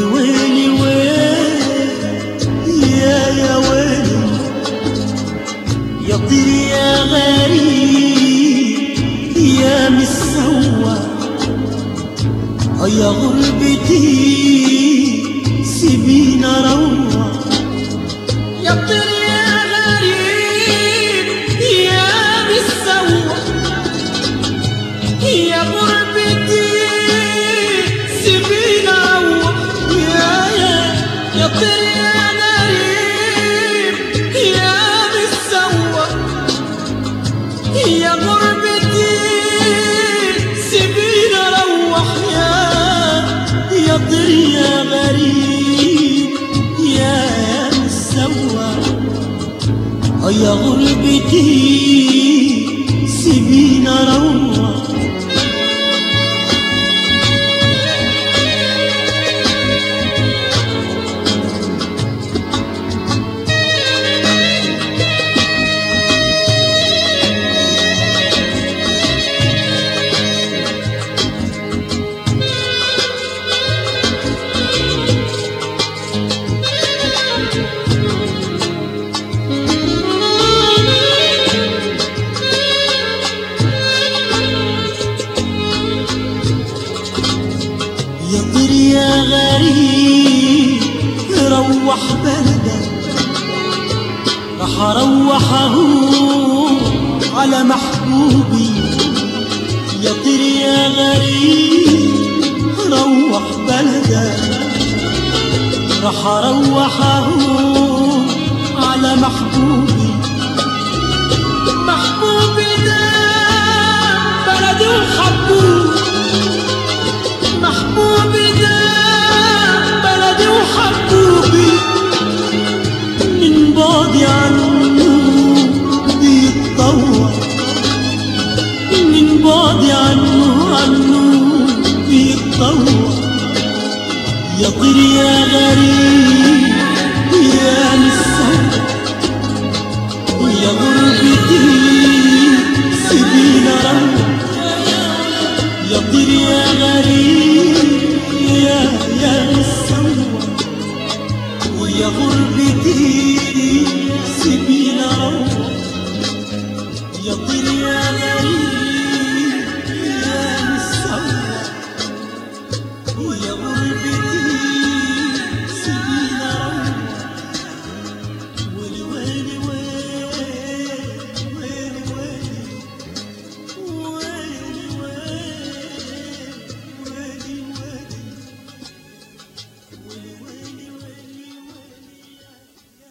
ويلي ويلي ويلي يا ويلي يا طير يا غريب يا مسوى يا غربتي سيبينا روى يا طير يا غريب يا مسوى يا غربتي سيبينا روى يا طير يا غريب يا مسوى يا غربتي سيبينا روح يا طير يا غريب يا مسوى يا غربتي سيبينا روح يا طير يا غريب روح بلدك راح اروحه على محبوبي يا طير يا غريب روح بلدك راح اروحه على محبوبي محبوبي ده بلدي وحبوبي محبوبي ده بلدي وحبوبي من بعدي عنه بيتطور من بعدي عنه بيتطور يا طير يا غريب يا مسوى يا غربتي سيبينا روح يا طير يا غريب